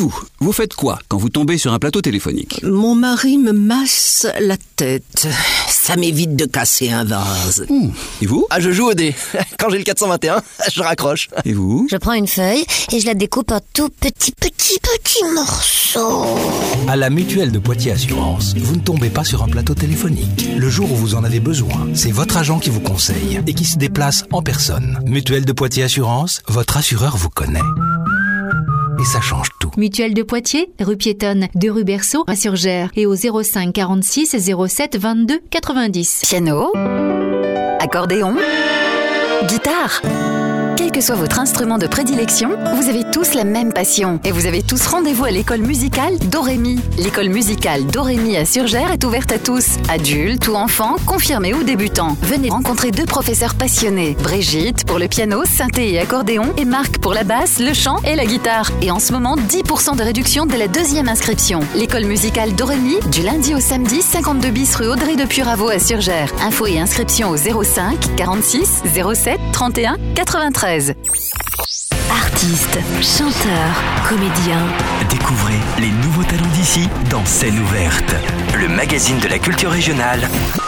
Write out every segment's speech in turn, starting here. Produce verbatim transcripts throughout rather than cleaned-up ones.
vous, vous faites quoi quand vous tombez sur un plateau téléphonique ? Mon mari me masse la tête. Ça m'évite de casser un vase. Mmh. Et vous ? Ah, je joue au dé. Quand j'ai le quatre cent vingt et un, je raccroche. Et vous ? Je prends une feuille et je la découpe en tout petits, petits, petits morceaux. À la Mutuelle de Poitiers Assurance, vous ne tombez pas sur un plateau téléphonique. Le jour où vous en avez besoin, c'est votre agent qui vous conseille et qui se déplace en personne. Mutuelle de Poitiers Assurance, votre assureur vous connaît. Et ça change tout. Mutuelle de Poitiers, rue piétonne, deux rue Berceau, à Surgères et au zéro cinq quarante-six zéro sept vingt-deux quatre-vingt-dix. Piano, accordéon, guitare. Quel que soit votre instrument de prédilection, vous avez tous la même passion et vous avez tous rendez-vous à l'école musicale Dorémy. L'école musicale Dorémy à Surgères est ouverte à tous, adultes ou enfants, confirmés ou débutants. Venez rencontrer deux professeurs passionnés, Brigitte pour le piano, synthé et accordéon et Marc pour la basse, le chant et la guitare. Et en ce moment, dix pour cent de réduction dès la deuxième inscription. L'école musicale Dorémy, du lundi au samedi, cinquante-deux bis rue Audrey de Puraveau à Surgères. Infos et inscriptions au zéro cinq quarante-six zéro sept trente et un quatre-vingt-treize. Artistes, chanteurs, comédiens. Découvrez les nouveaux talents d'ici dans Scène ouverte, le magazine de la culture régionale.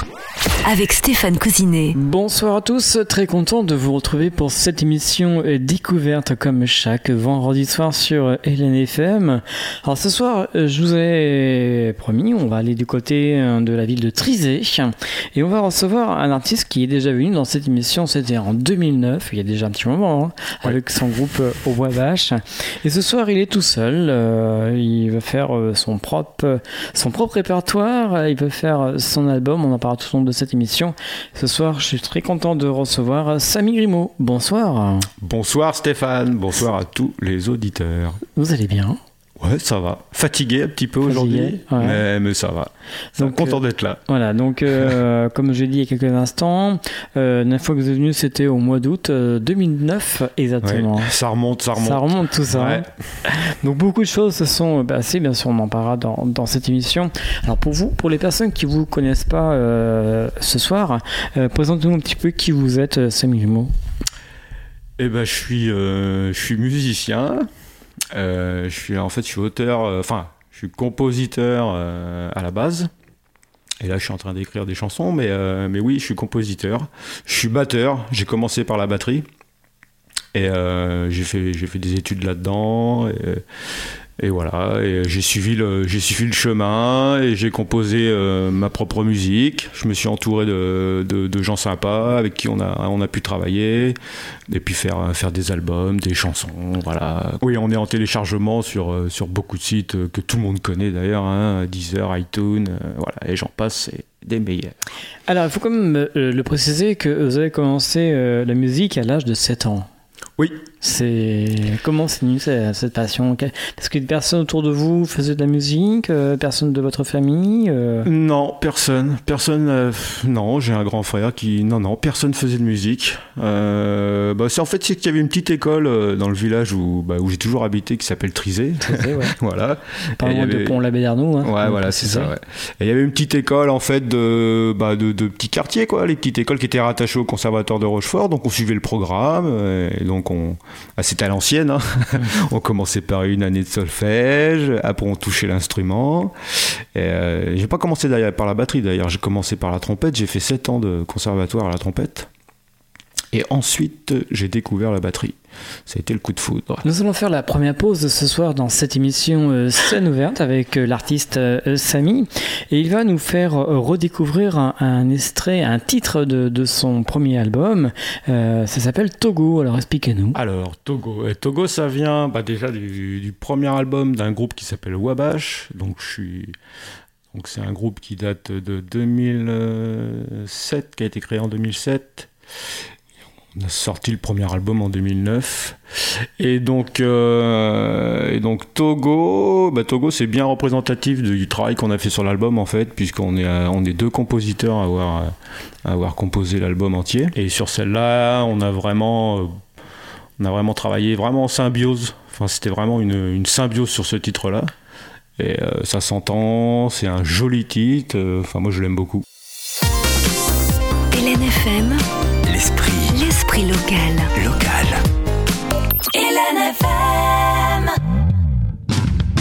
Avec Stéphane Cousinet. Bonsoir à tous, très content de vous retrouver pour cette émission découverte comme chaque vendredi soir sur L N F M. Alors ce soir, je vous ai promis, on va aller du côté de la ville de Trizay et on va recevoir un artiste qui est déjà venu dans cette émission, c'était en deux mille neuf, il y a déjà un petit moment, hein, ouais. Avec son groupe Au Bois Vache. Et ce soir, il est tout seul, euh, il va faire son propre, son propre répertoire, il va faire son album, on en parlera tout au long de cette émission. Ce soir, je suis très content de recevoir Samy Grimaud. Bonsoir. Bonsoir Stéphane, bonsoir à tous les auditeurs. Vous allez bien ? Ouais, ça va. Fatigué un petit peu Fatigué, aujourd'hui, ouais. mais, mais ça va. Donc, content euh, d'être là. Voilà, donc euh, comme je l'ai dit il y a quelques instants, euh, la dernière fois que vous êtes venu, c'était au mois d'août euh, deux mille neuf exactement. Ouais, ça remonte, ça remonte. Ça remonte tout ça. Ouais. Donc beaucoup de choses se sont passées, bien sûr on en parlera dans, dans cette émission. Alors pour vous, pour les personnes qui ne vous connaissent pas euh, ce soir, euh, présentez-nous un petit peu qui vous êtes, Samy Grimaud. Eh ben, je suis, euh, je suis musicien. Euh, je suis en fait, je suis auteur. Enfin, euh, je suis compositeur euh, à la base. Et là, je suis en train d'écrire des chansons, mais euh, mais oui, je suis compositeur. Je suis batteur. J'ai commencé par la batterie et euh, j'ai fait j'ai fait des études là-dedans. Et, Et voilà, et j'ai suivi le, j'ai suivi le chemin et j'ai composé euh, ma propre musique. Je me suis entouré de, de, de gens sympas avec qui on a, on a pu travailler et puis faire, faire des albums, des chansons, voilà. Oui, on est en téléchargement sur, sur beaucoup de sites que tout le monde connaît d'ailleurs, hein, Deezer, iTunes, euh, voilà, et j'en passe, c'est des meilleurs. Alors, il faut quand même euh, le préciser que vous avez commencé euh, la musique à l'âge de sept ans. Oui. C'est... Comment c'est venu cette passion ? Est-ce que personne autour de vous faisait de la musique ? Personne de votre famille ? euh... Non, personne. Personne. Euh... Non, j'ai un grand frère qui. Non, non, personne faisait de musique. Euh... Bah, c'est en fait c'est qu'il y avait une petite école euh, dans le village où, bah, où j'ai toujours habité qui s'appelle Trizay. Trizay, ouais. Voilà. Pas loin avait... de Pont-l'Abbé-d'Arnoux. Hein, ouais, voilà, c'est ça. Ouais. Et il y avait une petite école en fait de, bah, de, de petits quartiers, quoi, les petites écoles qui étaient rattachées au conservatoire de Rochefort. Donc on suivait le programme et donc on. Ah, c'était à l'ancienne, hein. On commençait par une année de solfège, après on touchait l'instrument. Et, euh, j'ai pas commencé d'ailleurs par la batterie d'ailleurs, j'ai commencé par la trompette, j'ai fait sept ans de conservatoire à la trompette. Et ensuite, j'ai découvert la batterie. Ça a été le coup de foudre. Nous allons faire la première pause ce soir dans cette émission euh, Scène ouverte avec euh, l'artiste euh, Samy. Et il va nous faire euh, redécouvrir un, un extrait, un titre de, de son premier album. Euh, ça s'appelle Togo. Alors expliquez-nous. Alors Togo. Et Togo, ça vient bah, déjà du, du premier album d'un groupe qui s'appelle Wabash. Donc je suis... Donc c'est un groupe qui date de deux mille sept, qui a été créé en deux mille sept. On a sorti le premier album en deux mille neuf. Et donc, euh, et donc Togo, bah Togo c'est bien représentatif du travail qu'on a fait sur l'album en fait, puisqu'on est, on est deux compositeurs à avoir, à avoir composé l'album entier. Et sur celle-là, on a vraiment, on a vraiment travaillé vraiment en symbiose. Enfin, c'était vraiment une, une symbiose sur ce titre-là. Et euh, ça s'entend, c'est un joli titre. Enfin, moi je l'aime beaucoup. L N F M. L'esprit. L'esprit local. Local. L N F M.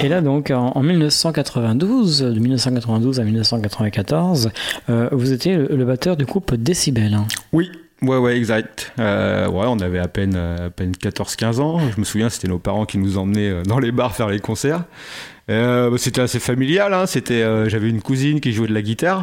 là, donc, en, en dix-neuf cent quatre-vingt-douze, de dix-neuf cent quatre-vingt-douze à dix-neuf cent quatre-vingt-quatorze, euh, vous étiez le, le batteur du groupe Décibel. Hein. Oui. Ouais, ouais, exact. Euh, ouais, on avait à peine, à peine quatorze quinze ans. Je me souviens, c'était nos parents qui nous emmenaient dans les bars faire les concerts. Euh, c'était assez familial. Hein. C'était, euh, j'avais une cousine qui jouait de la guitare,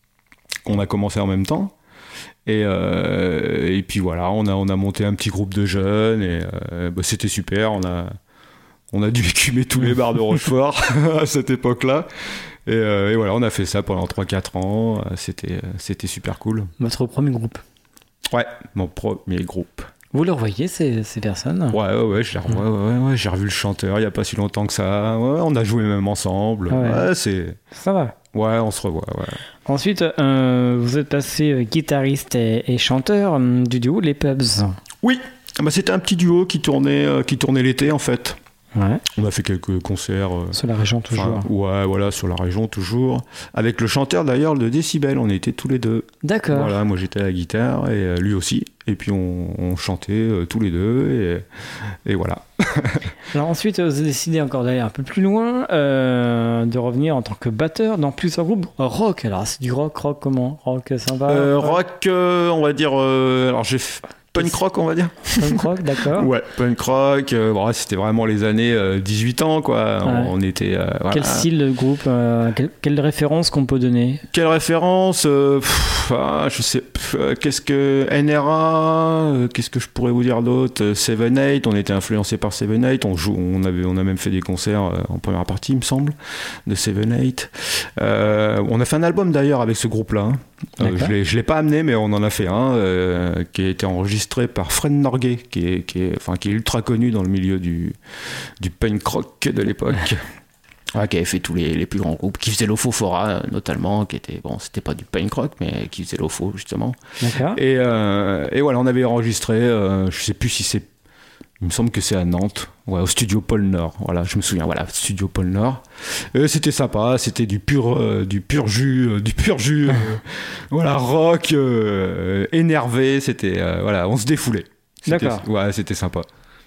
qu'on a commencé en même temps. Et, euh, et puis voilà, on a, on a monté un petit groupe de jeunes. Et euh, bah, c'était super. On a, on a dû écumer tous les bars de Rochefort à cette époque-là. Et, euh, et voilà, on a fait ça pendant trois quatre ans. C'était, c'était super cool. Votre premier groupe? Ouais, mon premier groupe. Vous le revoyez, ces, ces personnes? Ouais, ouais, ouais, j'ai, mmh. ouais, ouais, ouais, j'ai revu le chanteur il n'y a pas si longtemps que ça. Ouais, on a joué même ensemble. Ah ouais. Ouais, c'est... Ça va. Ouais, on se revoit, ouais. Ensuite, euh, vous êtes passé guitariste et, et chanteur euh, du duo Les Pubs. Oui, bah, c'était un petit duo qui tournait, euh, qui tournait l'été, en fait. Ouais. On a fait quelques concerts. Euh, sur la région, toujours. Ouais, voilà, sur la région, toujours. Avec le chanteur, d'ailleurs, de Décibel, on était tous les deux. D'accord. Voilà, moi j'étais à la guitare et euh, lui aussi. Et puis on, on chantait euh, tous les deux et, et voilà. Alors ensuite, vous avez décidé encore d'aller un peu plus loin, euh, de revenir en tant que batteur dans plusieurs groupes rock. Alors c'est du rock, rock comment? Rock sympa euh, Rock, euh, on va dire... Euh, alors j'ai... F... Punk rock, on va dire. Punk rock, d'accord. Ouais, punk rock. Euh, bon, c'était vraiment les années euh, dix-huit ans, quoi. Ouais. On, on était. Euh, voilà. Quel style de groupe euh, quelle, quelle référence qu'on peut donner? Quelle référence euh, pff, ah, je sais. Pff, euh, qu'est-ce que N R A euh, Qu'est-ce que je pourrais vous dire d'autre? Seven Eight. On était influencé par Seven Eight. On joue. On avait. On a même fait des concerts euh, en première partie, il me semble, de Seven Eight. Euh, on a fait un album d'ailleurs avec ce groupe-là. Hein. Euh, je l'ai, je l'ai pas amené, mais on en a fait un euh, qui a été enregistré par Fred Norgay, qui est, qui est, enfin, qui est ultra connu dans le milieu du, du punk rock de l'époque. Ouais, qui avait fait tous les, les plus grands groupes, qui faisait l'Ofofora notamment, qui était, bon, c'était pas du punk rock, mais qui faisait l'Ofo justement. D'accord. Et, euh, et voilà, on avait enregistré, euh, je sais plus si c'est, il me semble que c'est à Nantes, ouais, au studio Pôle Nord. Voilà, je me souviens, voilà, studio Pôle Nord. Et c'était sympa, c'était du pur, euh, du pur jus, euh, du pur jus, euh, voilà, rock, euh, énervé. C'était, euh, voilà, on se défoulait. C'était, d'accord. Ouais, c'était sympa.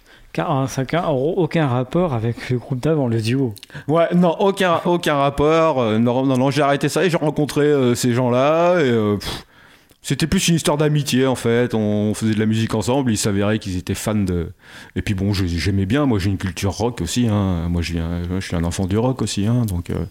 Car ça n'a aucun rapport avec le groupe d'avant, le duo. Ouais, non, aucun, aucun rapport. Euh, non, non, non, j'ai arrêté ça et j'ai rencontré euh, ces gens-là. Et, euh, pff, c'était plus une histoire d'amitié en fait. On faisait de la musique ensemble. Il s'avérait qu'ils étaient fans de. Et puis bon, j'aimais bien. Moi, j'ai une culture rock aussi. Hein. Moi, je, viens, je suis un enfant du rock aussi. Hein. Donc, euh,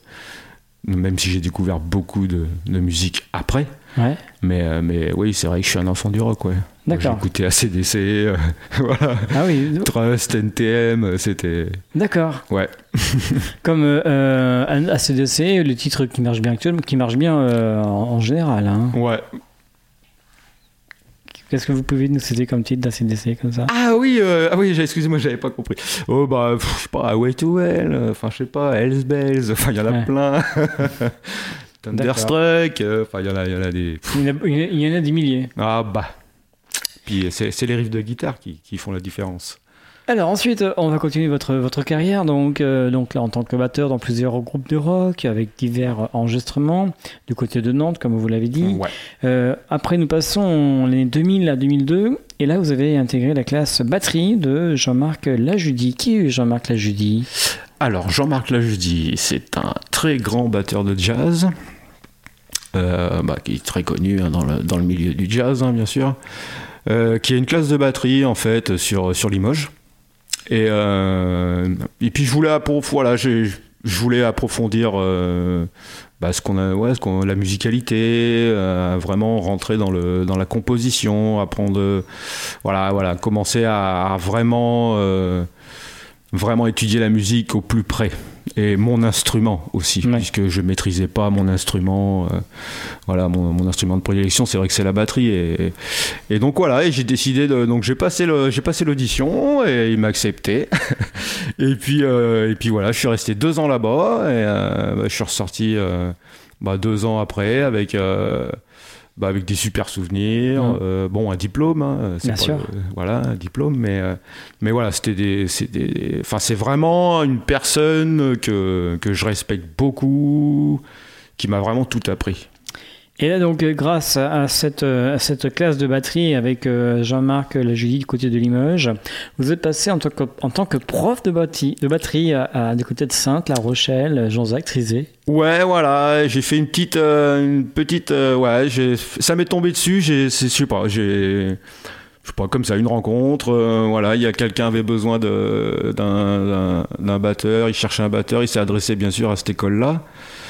même si j'ai découvert beaucoup de, de musique après. Ouais. Mais, euh, mais oui, c'est vrai que je suis un enfant du rock, ouais. D'accord. J'ai écouté A C D C, euh, voilà. Ah oui. Trust, N T M, c'était. D'accord. Ouais. Comme euh, A C D C, le titre qui marche bien actuellement, qui marche bien euh, en, en général. Hein. Ouais. Qu'est-ce que vous pouvez nous citer comme titre d'A C D C comme ça? Ah oui, euh, ah oui, excusez-moi, j'avais pas compris. Oh bah, pff, je sais pas, Way to Hell, enfin je sais pas, Hell's Bells, enfin il y en a ouais. plein. Thunderstruck, enfin il y en a, il y en a des. Il y en a, il y en a des milliers. Ah bah. Puis c'est, c'est les riffs de guitare qui, qui font la différence. Alors ensuite, on va continuer votre, votre carrière, donc, euh, donc là en tant que batteur dans plusieurs groupes de rock, avec divers enregistrements, du côté de Nantes, comme vous l'avez dit. Ouais. Euh, après, nous passons l'année deux mille à deux mille deux, et là vous avez intégré la classe batterie de Jean-Marc Lajudi. Qui est Jean-Marc Lajudi? Alors, Jean-Marc Lajudi, c'est un très grand batteur de jazz, euh, bah, qui est très connu hein, dans, le, dans le milieu du jazz, hein, bien sûr. Euh, qui a une classe de batterie en fait sur, sur Limoges et, euh, et puis je voulais, approf- voilà, j'ai, je voulais approfondir euh, bah, ce qu'on a, ouais, ce qu'on, la musicalité, euh, vraiment rentrer dans, le, dans la composition, apprendre, euh, voilà, voilà, commencer à, à vraiment, euh, vraiment étudier la musique au plus près. Et mon instrument aussi, ouais. puisque je maîtrisais pas mon instrument, euh, voilà, mon, mon instrument de prédilection, c'est vrai que c'est la batterie, et, et donc voilà, et j'ai décidé de, donc j'ai passé le, j'ai passé l'audition et il m'a accepté, et puis euh, et puis voilà, je suis resté deux ans là-bas et euh, bah, je suis ressorti euh, bah, deux ans après avec. Euh, Bah avec des super souvenirs, mmh. euh, bon un diplôme, hein, c'est bien pas sûr. Le, voilà un diplôme, mais euh, mais voilà c'était des, c'est des, enfin c'est vraiment une personne que que je respecte beaucoup, qui m'a vraiment tout appris. Et là, donc, grâce à cette, à cette classe de batterie avec Jean-Marc Lajulie du côté de Limoges, vous êtes passé en tant que, en tant que prof de batterie, de batterie à, à, du côté de Saintes, La Rochelle, Jonzac, Trizé. Ouais, voilà, j'ai fait une petite... Euh, une petite euh, ouais, j'ai, ça m'est tombé dessus, j'ai, je sais pas, j'ai... Je sais pas, comme ça, une rencontre, euh, voilà, il y a quelqu'un avait besoin de, d'un, d'un, d'un batteur, il cherchait un batteur, il s'est adressé bien sûr à cette école-là.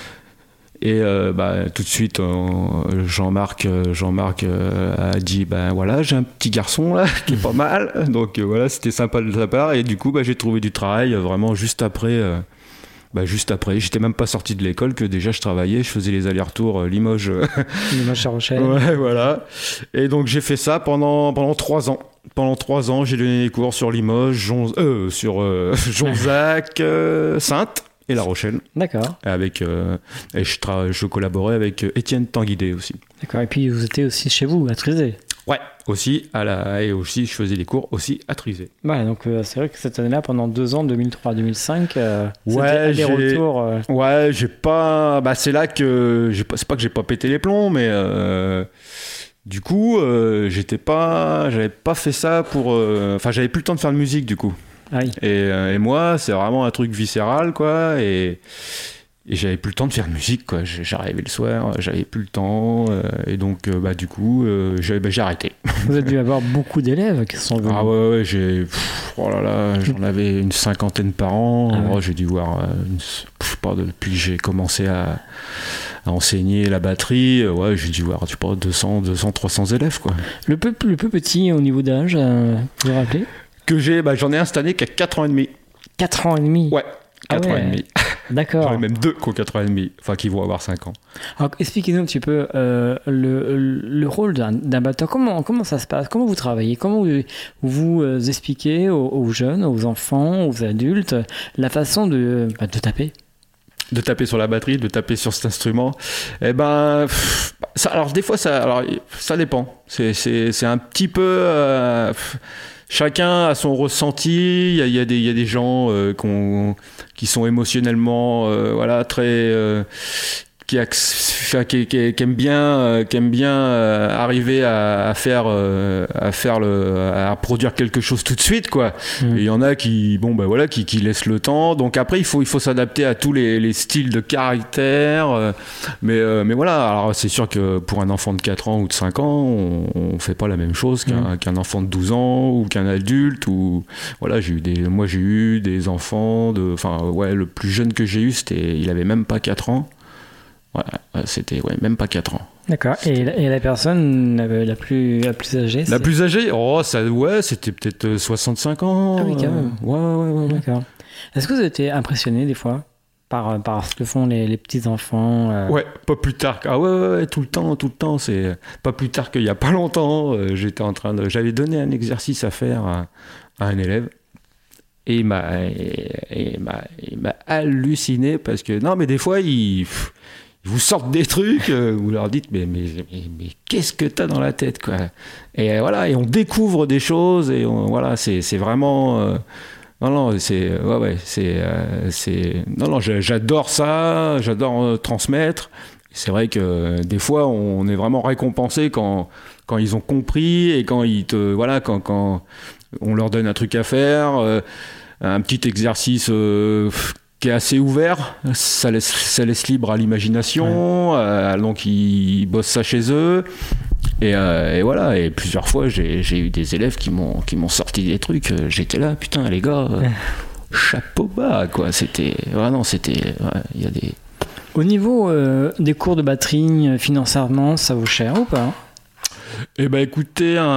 Et euh, bah, tout de suite, euh, Jean-Marc, Jean-Marc euh, a dit ben voilà, j'ai un petit garçon là qui est pas mal. Donc euh, voilà, c'était sympa de sa part. Et du coup, bah, j'ai trouvé du travail vraiment juste après. Euh, bah, juste après, j'étais même pas sorti de l'école que déjà je travaillais, je faisais les allers-retours euh, Limoges. Limoges à Rochelle. Ouais, voilà. Et donc j'ai fait ça pendant pendant trois ans. Pendant trois ans, j'ai donné des cours sur Limoges, Jon- euh, sur euh, Jonzac, euh, Saintes. Et La Rochelle. D'accord. Avec, euh, et je, tra- je collaborais avec Étienne Tanguidé aussi. D'accord. Et puis vous étiez aussi chez vous, à Trizé. Ouais, aussi. À la, et aussi, je faisais des cours aussi à Trizé. Ouais, donc euh, c'est vrai que cette année-là, pendant deux ans, deux mille trois deux mille cinq, euh, ouais, c'était des retours. Euh... Ouais, j'ai pas. Bah, c'est là que. J'ai pas... C'est pas que j'ai pas pété les plombs, mais. Euh... Du coup, euh, j'étais pas. J'avais pas fait ça pour. Euh... Enfin, j'avais plus le temps de faire de musique, du coup. Ah oui. Et, euh, et moi, c'est vraiment un truc viscéral, quoi. Et, et j'avais plus le temps de faire de musique, quoi. J'arrivais le soir, j'avais plus le temps. Euh, et donc, euh, bah, du coup, euh, j'ai, bah, j'ai arrêté. Vous avez dû avoir beaucoup d'élèves qui sont venus. Ah ouais, ouais, j'ai. Pff, oh là là, j'en avais une cinquantaine par an. Ah ouais. Oh, j'ai dû voir. Euh, une, je sais pas, depuis que j'ai commencé à, à enseigner la batterie, ouais, j'ai dû voir, je sais pas, deux cents, trois cents élèves, quoi. Le peu, le peu petit au niveau d'âge, euh, vous vous rappelez? Que j'ai, bah, j'en ai un cette année qui a quatre ans et demi. quatre ans et demi? Ouais, quatre ah ouais. ans et demi. D'accord. J'en ai même deux qui ont quatre ans et demi, enfin qui vont avoir cinq ans. Alors, expliquez-nous un petit peu euh, le, le rôle d'un, d'un batteur. Comment, comment ça se passe? Comment vous travaillez? Comment vous, vous euh, expliquez aux, aux jeunes, aux enfants, aux adultes, la façon de, bah, de taper? De taper sur la batterie, de taper sur cet instrument. Eh ben, pff, ça, alors des fois, ça, alors, ça dépend. C'est, c'est, c'est un petit peu... Euh, chacun a son ressenti. Il y a, il y a, des, il y a des gens euh, qui sont émotionnellement euh, voilà, très... Euh, qui, qui, qui, qui aiment bien, euh, qui aiment bien euh, arriver à, à faire, euh, à faire le, à produire quelque chose tout de suite, quoi. Mmh. Et il y en a qui, bon, ben voilà, qui, qui laissent le temps. Donc après, il faut, il faut s'adapter à tous les, les styles de caractère. Euh, mais, euh, mais voilà. Alors c'est sûr que pour un enfant de quatre ans ou de cinq ans, on, on fait pas la même chose qu'un, mmh. qu'un enfant de douze ans ou qu'un adulte. Ou voilà, j'ai eu des, moi j'ai eu des enfants de, enfin ouais, le plus jeune que j'ai eu, c'était, il avait même pas quatre ans. Ouais, c'était ouais, même pas quatre ans. D'accord. Et la, et la personne la plus, la plus âgée? La plus âgée? Oh, ça, ouais, c'était peut-être soixante-cinq ans. Ah oui, quand même. Euh, ouais, ouais, ouais, ouais. D'accord. Est-ce que vous avez été impressionné des fois par, par ce que font les, les petits-enfants euh... Ouais, pas plus tard. Ah ouais, ouais, ouais, tout le temps, tout le temps. C'est pas plus tard qu'il y a pas longtemps. Euh, j'étais en train de... J'avais donné un exercice à faire à, à un élève. Et il m'a, et, et il m'a, il m'a halluciné parce que... Non, mais des fois, il... Pff, ils vous sortent des trucs, euh, vous leur dites mais, mais, mais, mais qu'est-ce que t'as dans la tête, quoi. Et euh, voilà, et on découvre des choses et on, voilà, c'est, c'est vraiment euh, non non c'est ouais ouais c'est euh, c'est non non j'adore ça, j'adore euh, transmettre. C'est vrai que euh, des fois on est vraiment récompensé quand quand ils ont compris et quand ils te voilà quand quand on leur donne un truc à faire, euh, un petit exercice. Euh, qui est assez ouvert, ça laisse, ça laisse libre à l'imagination, ouais. euh, donc ils, ils bossent ça chez eux, et, euh, et voilà, et plusieurs fois j'ai, j'ai eu des élèves qui m'ont, qui m'ont sorti des trucs, j'étais là, putain les gars, euh, chapeau bas, quoi, c'était, vraiment, c'était, ouais, il y a des... Au niveau euh, des cours de batterie, financièrement, ça vaut cher ou pas? Eh ben écoutez, un,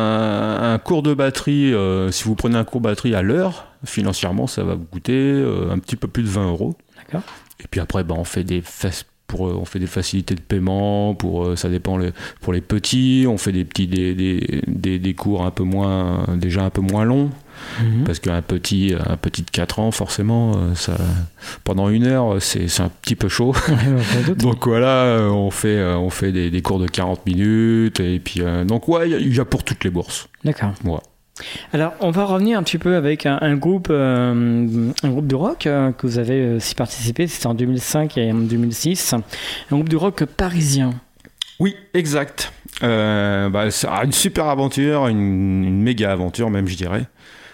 un cours de batterie, euh, si vous prenez un cours de batterie à l'heure, financièrement, ça va vous coûter euh, un petit peu plus de vingt euros. D'accord. Et puis après, ben, on fait des fac- pour, on fait des facilités de paiement, pour, euh, ça dépend le, pour les petits, on fait des petits des, des, des, des cours un peu moins, déjà un peu moins longs. Mmh. Parce qu'un petit, un petit de quatre ans, forcément, ça, pendant une heure, c'est, c'est un petit peu chaud. Donc voilà, on fait, on fait des, des cours de quarante minutes. Et puis, euh, donc ouais, il y, y a pour toutes les bourses. D'accord. Ouais. Alors, on va revenir un petit peu avec un, un groupe, euh, un groupe de rock euh, que vous avez aussi participé. C'était en deux mille cinq et en deux mille six. Un groupe de rock parisien. Oui, exact. Euh, bah, c'est une super aventure, une, une méga aventure même, je dirais.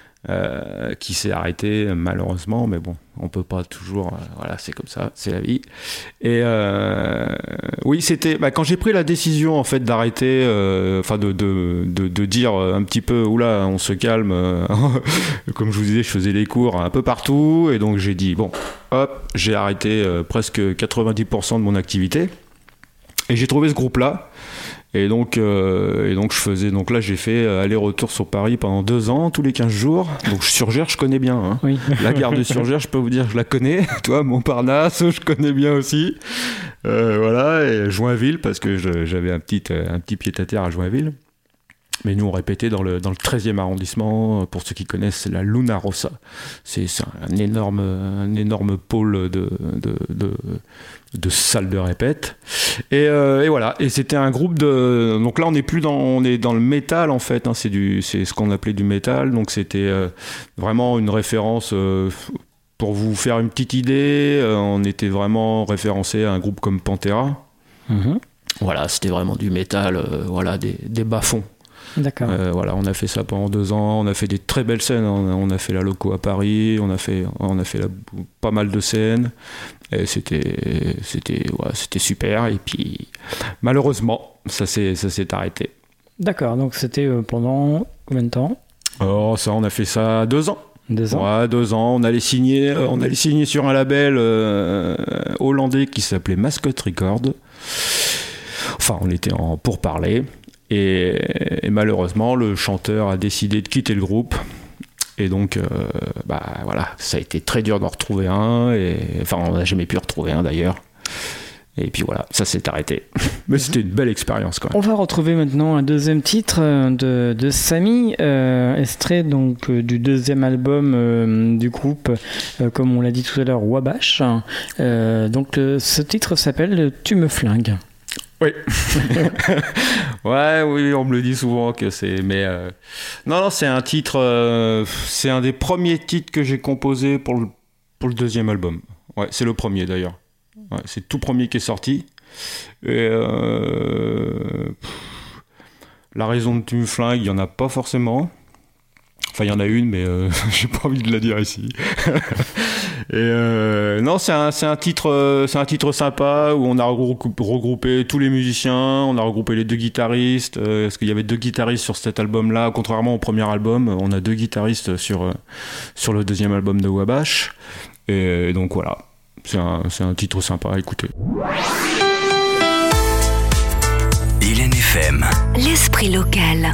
Euh, qui s'est arrêté malheureusement, mais bon, on peut pas toujours, euh, voilà, c'est comme ça, c'est la vie. Et euh, oui, c'était bah, quand j'ai pris la décision en fait d'arrêter, enfin euh, de, de, de, de dire un petit peu, oula, on se calme. Euh, comme je vous disais, je faisais les cours un peu partout, et donc j'ai dit bon, hop, j'ai arrêté euh, presque quatre-vingt-dix pour cent de mon activité, et j'ai trouvé ce groupe-là. Et donc, euh, et donc je faisais, donc là j'ai fait aller-retour sur Paris pendant deux ans, tous les quinze jours. Donc Surgères, je connais bien. Hein. Oui. La gare de Surgères, je peux vous dire, je la connais. Toi, Montparnasse, je connais bien aussi. Euh, voilà, et Joinville, parce que je, j'avais un petit, un petit pied-à-terre à Joinville. Mais nous, on répétait dans le, dans le treizième arrondissement. Pour ceux qui connaissent, c'est la Luna Rossa. C'est, c'est un énorme, un énorme pôle de, de, de, de salles de répète. Et, euh, et voilà. Et c'était un groupe de. Donc là, on n'est plus dans, on est dans le métal en fait. Hein. C'est du, c'est ce qu'on appelait du métal. Donc c'était euh, vraiment une référence. Euh, pour vous faire une petite idée, euh, on était vraiment référencé à un groupe comme Pantera. Mm-hmm. Voilà, c'était vraiment du métal. Euh, voilà, des, des bas-fonds. D'accord. Euh, voilà, on a fait ça pendant deux ans. On a fait des très belles scènes. On a, on a fait la Loco à Paris. On a fait, on a fait la, pas mal de scènes. Et c'était, c'était, ouais, c'était super. Et puis, malheureusement, ça s'est, ça s'est arrêté. D'accord. Donc c'était pendant combien de temps ? Oh, ça, on a fait ça deux ans. Deux ans. Ouais, deux ans. On allait signer, on allait signer sur un label euh, hollandais qui s'appelait Mascot Records. Enfin, on était en pourparlers. Et, et malheureusement, le chanteur a décidé de quitter le groupe. Et donc, euh, bah voilà, ça a été très dur d'en retrouver un. Et, enfin, on n'a jamais pu retrouver un d'ailleurs. Et puis voilà, ça s'est arrêté. Mais c'était une belle expérience quand même. On va retrouver maintenant un deuxième titre de, de Samy, euh, extrait donc du deuxième album euh, du groupe, euh, comme on l'a dit tout à l'heure, Wabash. Euh, donc euh, ce titre s'appelle Tu me flingues. Oui. ouais, oui, on me le dit souvent que c'est. Mais euh... non, non, c'est un titre. Euh... C'est un des premiers titres que j'ai composé pour le pour le deuxième album. Ouais, c'est le premier d'ailleurs. Ouais, c'est le tout premier qui est sorti. Et euh... la raison de Tu me flingues, il y en a pas forcément. Enfin, il y en a une, mais euh, j'ai pas envie de la dire ici. Et euh, non, c'est un, c'est un titre, c'est un titre sympa où on a regroupé, regroupé tous les musiciens, on a regroupé les deux guitaristes. Euh, parce qu'il y avait deux guitaristes sur cet album-là, contrairement au premier album, on a deux guitaristes sur sur le deuxième album de Wabash. Et, et donc voilà, c'est un, c'est un titre sympa à écouter. Hélène F M. L'esprit local.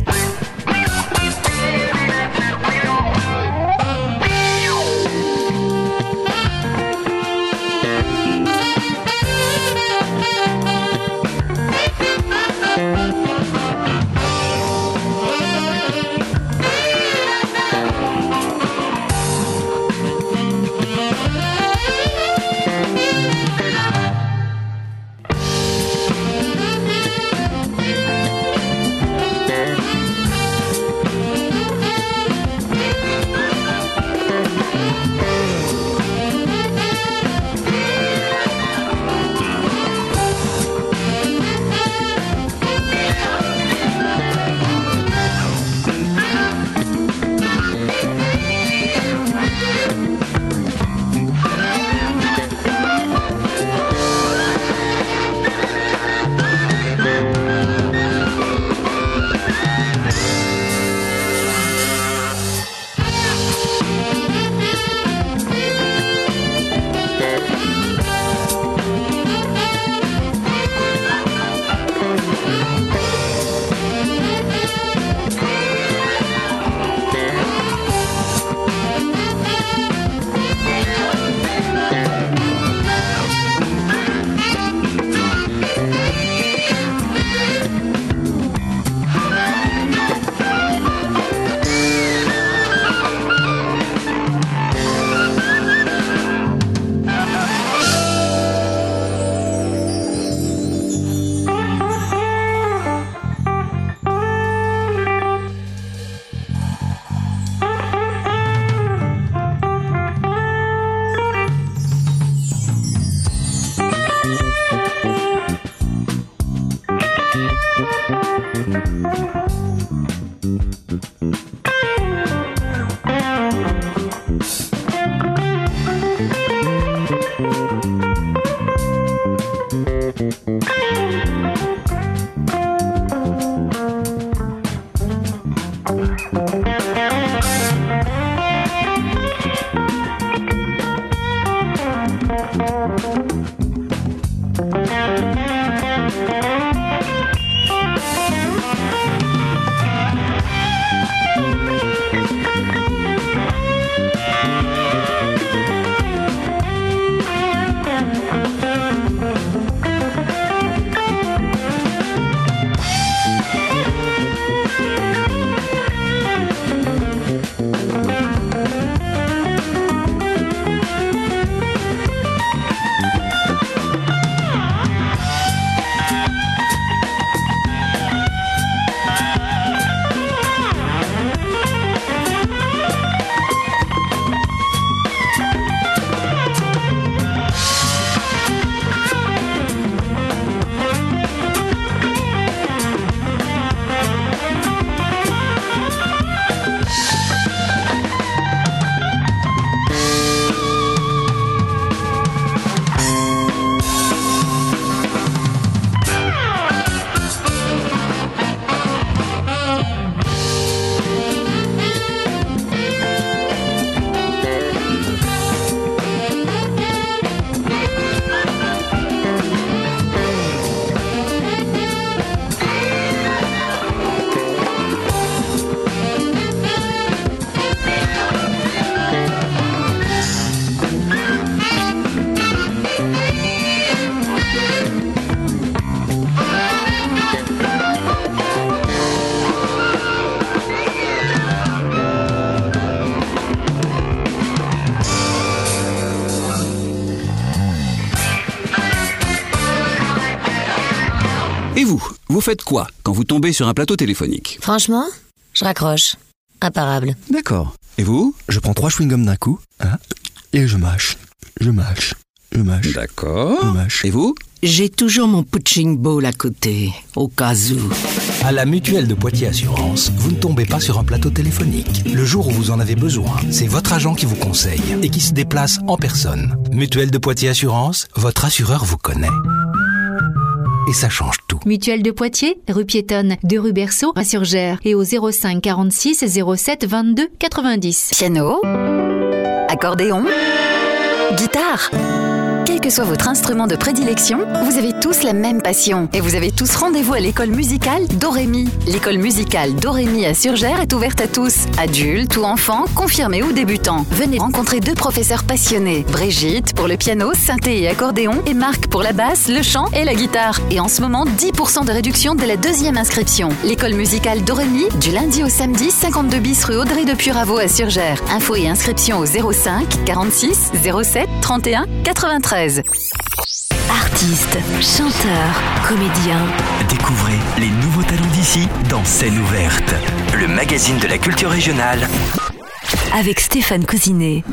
Et vous, vous faites quoi quand vous tombez sur un plateau téléphonique? Franchement, je raccroche. Imparable. D'accord. Et vous? Je prends trois chewing-gums d'un coup, hein, et je mâche, je mâche, je mâche. D'accord. Je mâche. Et vous? J'ai toujours mon punching ball à côté, au cas où. À la Mutuelle de Poitiers Assurance, vous ne tombez pas sur un plateau téléphonique. Le jour où vous en avez besoin, c'est votre agent qui vous conseille et qui se déplace en personne. Mutuelle de Poitiers Assurance, votre assureur vous connaît. Et ça change tout. Mutuelle de Poitiers, rue piétonne, deux rue Berceau, à Surgères et au zéro cinq quarante-six zéro sept vingt-deux quatre-vingt-dix. Piano, accordéon, guitare. Quel que soit votre instrument de prédilection, vous avez tous la même passion et vous avez tous rendez-vous à l'école musicale Dorémy. L'école musicale Dorémy à Surgères est ouverte à tous, adultes ou enfants, confirmés ou débutants. Venez rencontrer deux professeurs passionnés, Brigitte pour le piano, synthé et accordéon et Marc pour la basse, le chant et la guitare. Et en ce moment, dix pour cent de réduction dès la deuxième inscription. L'école musicale Dorémy, du lundi au samedi, cinquante-deux bis rue Audrey de Puraveau à Surgères. Infos et inscriptions au zéro cinq quarante-six zéro sept trente et un quatre-vingt-treize. Artistes, chanteurs, comédiens. Découvrez les nouveaux talents d'ici dans Scène ouverte, le magazine de la culture régionale. Avec Stéphane Cousinet.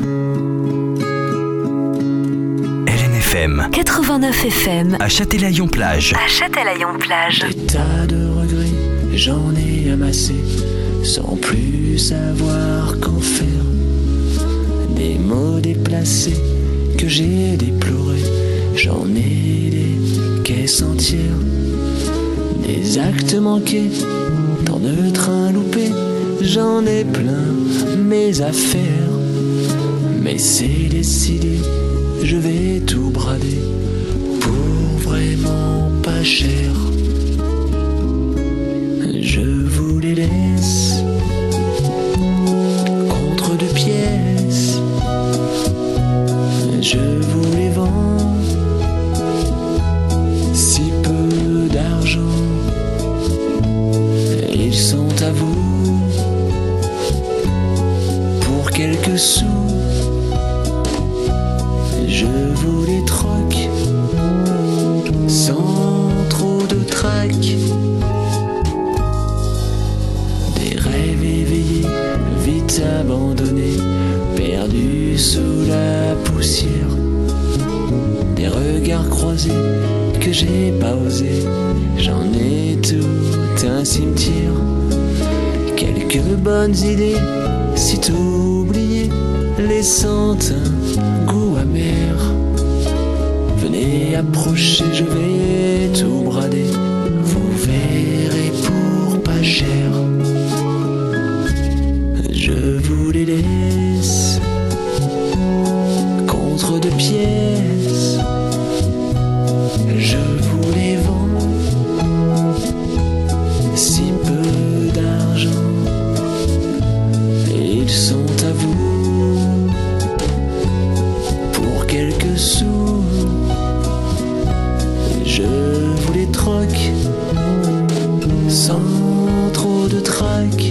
L N F M. quatre-vingt-neuf F M. À Châtelaillon-Plage. À Châtelaillon-Plage. Des tas de regrets, j'en ai amassé, sans plus savoir qu'en faire. Des mots déplacés que j'ai déplorés, j'en ai des caisses entières. Des actes manqués, tant de trains loupés, j'en ai plein mes affaires. Mais c'est décidé, je vais tout brader pour vraiment pas cher. Je vous les laisse contre deux pièces. Je vous les vends, si peu d'argent, ils sont à vous, pour quelques sous, je vous les troque, sans trop de trac. Des rêves éveillés, vite abandonnés, perdus sous la poussière. Des regards croisés que j'ai pas osé, j'en ai tout un cimetière. Quelques bonnes idées, sitôt oubliées, laissant un goût amer. Venez approcher, je vais tout brader, vous verrez pour pas cher. Je vous les laisse contre deux pièces, je vous les vends, si peu d'argent, et ils sont à vous, pour quelques sous, je vous les troque, sans trop de trac.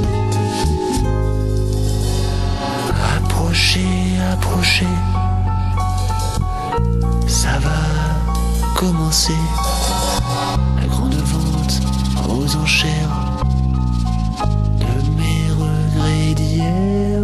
Approchez, approchez, ça va commencer. La grande vente aux enchères de mes regrets d'hier.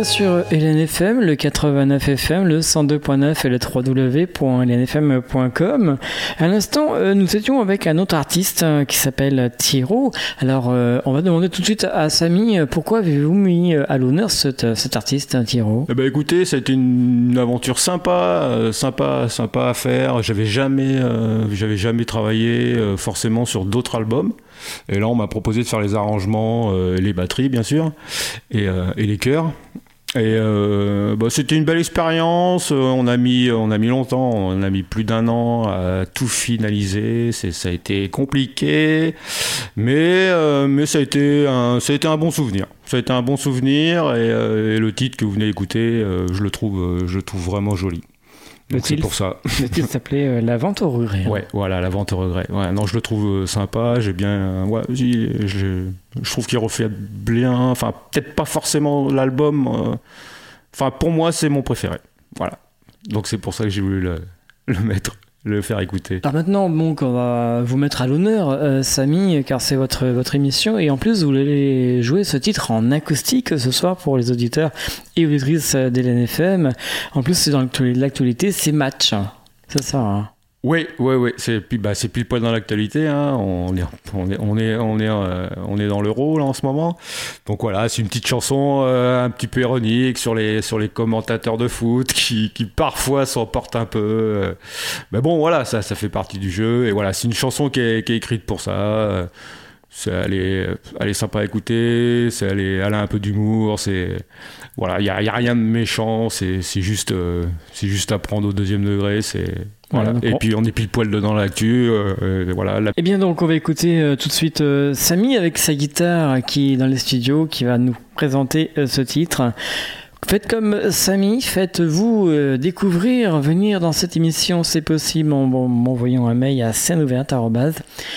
sur L N F M, le quatre-vingt-neuf F M, le cent deux point neuf et le w w w point l n f m point com. À l'instant, euh, nous étions avec un autre artiste euh, qui s'appelle Thiro. Alors, euh, on va demander tout de suite à Samy, euh, pourquoi avez-vous mis euh, à l'honneur cet, cet artiste, Thiro ? Eh ben, écoutez, c'était une, une aventure sympa, euh, sympa, sympa à faire. J'avais jamais, euh, j'avais jamais travaillé euh, forcément sur d'autres albums. Et là, on m'a proposé de faire les arrangements, euh, les batteries, bien sûr, et, euh, et les chœurs. Et euh, bah, c'était une belle expérience. On a mis, on a mis longtemps, on a mis plus d'un an à tout finaliser. C'est, ça a été compliqué, mais, euh, mais ça a été un, ça a été un bon souvenir. Ça a été un bon souvenir, et, euh, et le titre que vous venez d'écouter, euh, je le trouve, euh, je le trouve vraiment joli. Donc c'est pour ça. Le titre s'appelait euh, La Vente au regret. Hein. Ouais, voilà, La Vente au regret. Ouais, non, je le trouve euh, sympa. J'ai bien, euh, ouais, je, je, je trouve qu'il refait bien. Enfin, peut-être pas forcément l'album. Euh, enfin, pour moi, c'est mon préféré. Voilà. Donc c'est pour ça que j'ai voulu le, le mettre, le faire écouter. Alors maintenant, bon, on va vous mettre à l'honneur, euh, Samy, car c'est votre, votre émission. Et en plus, vous allez jouer ce titre en acoustique ce soir pour les auditeurs et auditrices d'L N F M. En plus, c'est dans l'actualité, c'est Match. C'est ça, hein. Oui, oui, oui, c'est, bah, c'est pile poil dans l'actualité, hein. on, est, on, est, on, est, on, est, euh, on est dans l'Euro là, en ce moment. Donc voilà, c'est une petite chanson euh, un petit peu ironique sur les, sur les commentateurs de foot qui, qui parfois s'emportent un peu. Euh. Mais bon, voilà, ça, ça fait partie du jeu. Et voilà, c'est une chanson qui est, qui est écrite pour ça. Euh, c'est, elle, est, elle est sympa à écouter, c'est, elle, est, elle a un peu d'humour. C'est, voilà, il n'y a, y a rien de méchant, c'est, c'est, juste, euh, c'est juste à prendre au deuxième degré. C'est. Voilà. Voilà, et on... puis on est pile poil dedans l'actu. Euh, voilà. La... Et bien donc on va écouter euh, tout de suite euh, Samy avec sa guitare qui est dans les studios, qui va nous présenter euh, ce titre. Faites comme Samy, faites-vous euh, découvrir, venir dans cette émission, c'est possible en m'envoyant un mail à scène ouverte arobase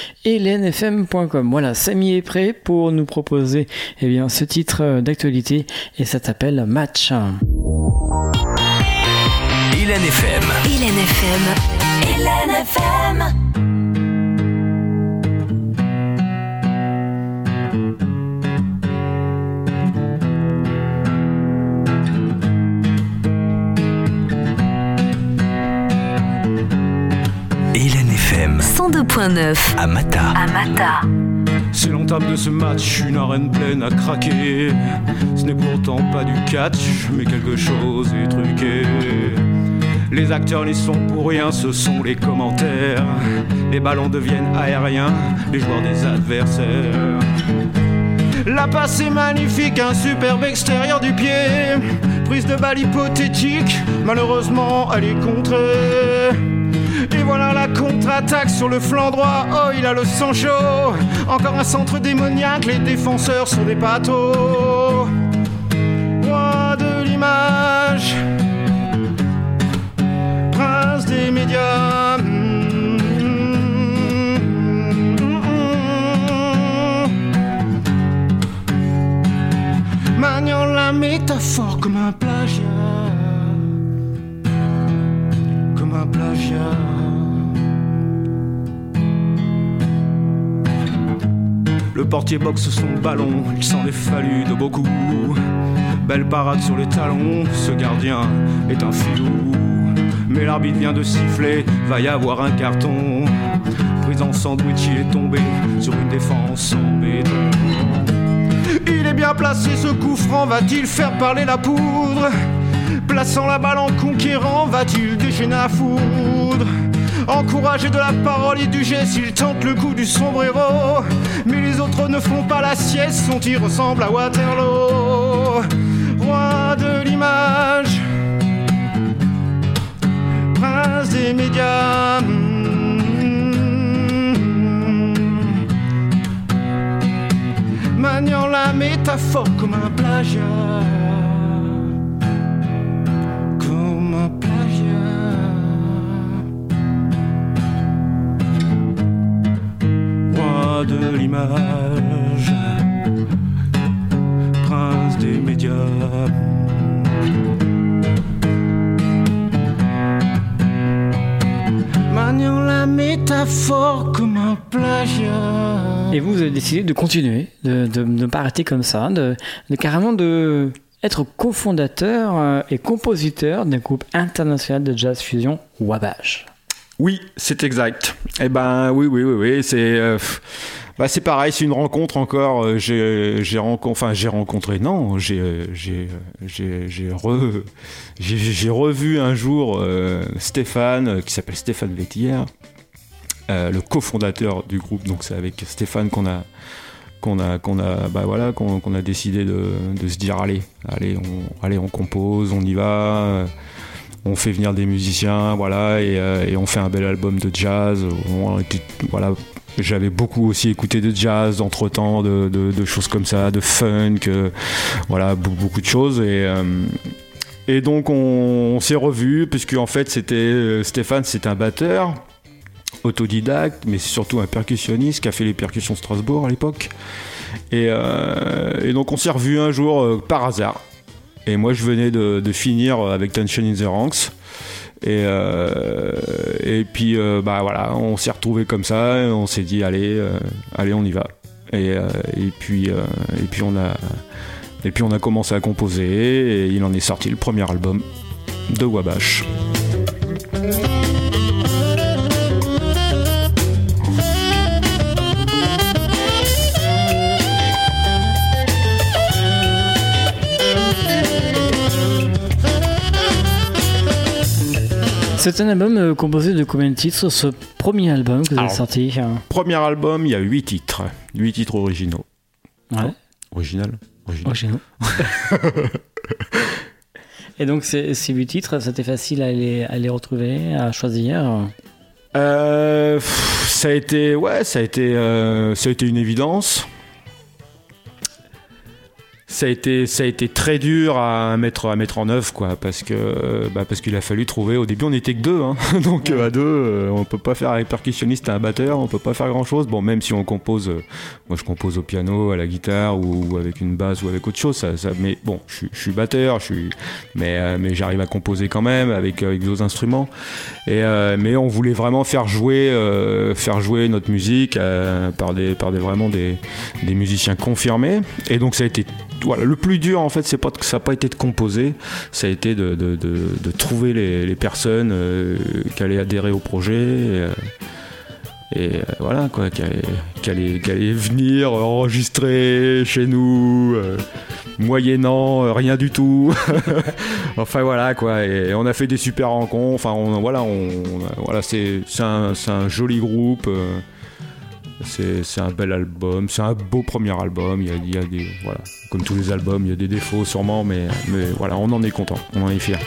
l n f m point com. Voilà, Samy est prêt pour nous proposer eh bien, ce titre d'actualité et ça s'appelle Match. L N F M. L N F M. L N F M. L N F M. cent deux point neuf. À Mata. À Mata. C'est l'entame de ce match, une arène pleine à craquer. Ce n'est pourtant pas du catch, mais quelque chose est truqué. Les acteurs n'y sont pour rien, ce sont les commentaires. Les ballons deviennent aériens, les joueurs des adversaires. La passe est magnifique, un superbe extérieur du pied. Prise de balle hypothétique, malheureusement elle est contrée. Et voilà la contre-attaque sur le flanc droit, oh il a le sang chaud. Encore un centre démoniaque, les défenseurs sont des pâteaux. Roi de l'image, prince des médias. Maniant la métaphore comme un plagiat. Comme un plagiat. Le portier boxe son ballon, il s'en est fallu de beaucoup. Belle parade sur les talons, ce gardien est un filou. Mais l'arbitre vient de siffler, va y avoir un carton. Pris en sandwich, il est tombé sur une défense en béton. Il est bien placé, ce coup franc, va-t-il faire parler la poudre? Plaçant la balle en conquérant, va-t-il déchaîner la foudre? Encouragé de la parole et du geste, il tente le coup du sombrero. Mais les autres ne font pas la sieste, son tir ressemble à Waterloo. Roi de l'image, prince des médias. Maniant la métaphore comme un plagiat. Comme un plagiat. Roi de l'image, prince des médias. Maniant la métaphore comme un plagiat. Et vous, vous avez décidé de continuer, de ne pas arrêter comme ça, de, de carrément de, être cofondateur et compositeur d'un groupe international de jazz fusion, Wabash. Oui, c'est exact. Eh ben, oui, oui, oui, oui. C'est, euh, bah, c'est pareil, c'est une rencontre encore. J'ai, j'ai rencontré, enfin, j'ai rencontré. Non, j'ai, j'ai, j'ai, j'ai, re, j'ai, j'ai revu un jour euh, Stéphane, qui s'appelle Stéphane Vétillère, euh, le cofondateur du groupe. Donc, c'est avec Stéphane qu'on a, qu'on a, qu'on a, bah voilà, qu'on, qu'on a décidé de, de se dire, allez, allez, on, allez, on compose, on y va. On fait venir des musiciens, voilà, et, euh, et on fait un bel album de jazz. On était, voilà, j'avais beaucoup aussi écouté de jazz entre-temps, de, de, de choses comme ça, de funk, euh, voilà, beaucoup, beaucoup de choses. Et, euh, et donc on, on s'est revus, puisque en fait c'était Stéphane, c'était un batteur autodidacte, mais surtout un percussionniste qui a fait les percussions Strasbourg à l'époque. Et, euh, et donc on s'est revus un jour euh, par hasard. Et moi, je venais de, de finir avec Tension in the Ranks. Et, euh, et puis, euh, bah voilà, on s'est retrouvés comme ça. Et on s'est dit, allez, euh, allez, on y va. Et, euh, et, puis, euh, et, puis on a, et puis, on a commencé à composer. Et il en est sorti le premier album de Wabash. C'est un album euh, composé de combien de titres, ce premier album que vous avez Alors, sorti hein. Premier album, il y a huit titres. huit titres originaux. Ouais. Oh, original Original. Et donc, ces, ces huit titres, c'était facile à les, à les retrouver, à choisir euh, Ça a été, ouais, ça a été, euh, ça a été une évidence. Ça a été, ça a été très dur à mettre, à mettre en œuvre, quoi, parce que, bah, parce qu'il a fallu trouver. Au début, on n'était que deux, hein, donc euh, à deux, euh, on peut pas faire un percussionniste et un batteur, on peut pas faire grand chose. Bon, même si on compose, euh, moi je compose au piano, à la guitare ou, ou avec une basse ou avec autre chose. Ça, ça, mais bon, je, je suis batteur, je suis, mais, euh, mais j'arrive à composer quand même avec, avec d'autres instruments. Et euh, mais on voulait vraiment faire jouer, euh, faire jouer notre musique euh, par des, par des vraiment des, des musiciens confirmés. Et donc ça a été Voilà, le plus dur en fait, c'est pas que ça n'a pas été de composer, ça a été de, de, de, de trouver les, les personnes euh, qui allaient adhérer au projet et, et euh, voilà quoi, qui allaient, qui, allaient, qui allaient venir enregistrer chez nous, euh, moyennant euh, rien du tout. Enfin voilà quoi, et on a fait des super rencontres. Enfin on, voilà, on, on, voilà, c'est, c'est, un, c'est un joli groupe. Euh, C'est, c'est un bel album, c'est un beau premier album. Il y a, il y a des, voilà, comme tous les albums, il y a des défauts sûrement, mais, mais voilà, on en est content, on en est fiers.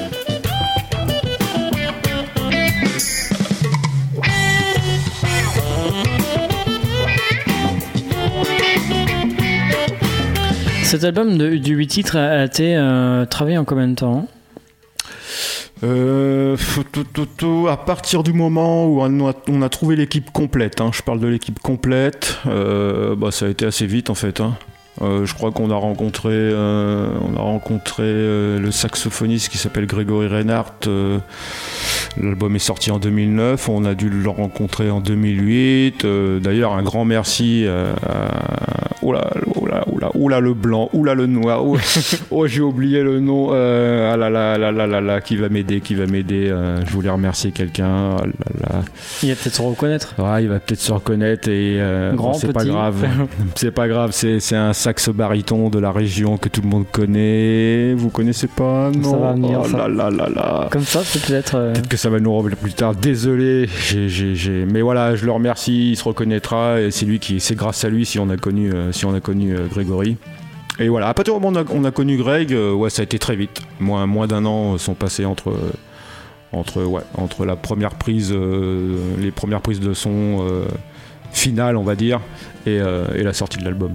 Cet album de, du huit titres a été euh, travaillé en combien de temps ? Euh, tout, tout, tout, à partir du moment où on a, on a trouvé l'équipe complète, hein, je parle de l'équipe complète, euh, bah, ça a été assez vite en fait. Hein. Euh, je crois qu'on a rencontré, euh, on a rencontré euh, le saxophoniste qui s'appelle Grégory Reinhardt. Euh, l'album est sorti en deux mille neuf, on a dû le rencontrer en deux mille huit. Euh, d'ailleurs, un grand merci à, à oula, oula, oula, oula le blanc, oula le noir. Oh, oh j'ai oublié le nom. Euh, ah là là là là là là, qui va m'aider, qui va m'aider. Euh, je voulais remercier quelqu'un. Ah là là. Il va peut-être se reconnaître. Ouais, il va peut-être se reconnaître et euh, grand, bon, c'est petit. pas grave. C'est pas grave. C'est, c'est un sax baryton de la région que tout le monde connaît. Vous connaissez pas? Non. Ça va venir. Oh ça. Là, là, là, là. Comme ça, peut-être. Euh... Peut-être que ça va nous revenir plus tard. Désolé. J'ai, j'ai, j'ai... Mais voilà, je le remercie. Il se reconnaîtra et c'est lui qui, c'est grâce à lui si on a connu, euh, si on a connu euh, Grégory. Et voilà. À partir du moment où on a, on a connu Greg, euh, ouais, ça a été très vite. Moins, moins d'un an sont passés entre. Euh, entre, ouais, entre la première prise, euh, les premières prises de son euh, finales, on va dire, et, euh, et la sortie de l'album.